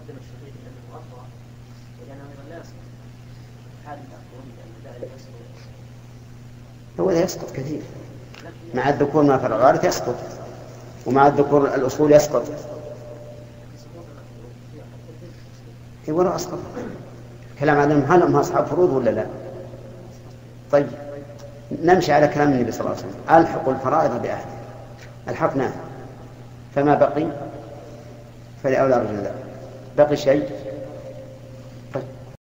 قدم الشريك لأنه أفضل ولأنه أيضا لا يسقط هذا تقول لأن ذلك يسقط. هو لا يسقط كثير مع الذكور ما في الغالب يسقط، ومع الذكور الأصول يسقط. ولا أسقط كلام عدم هل هم أصحاب فروض ولا لا؟ طيب نمشي على كلام النبي صلى الله عليه وسلم: ألحق الفرائض بأهله. ألحقناه فما بقي فلأولى الرجل. بقي شيء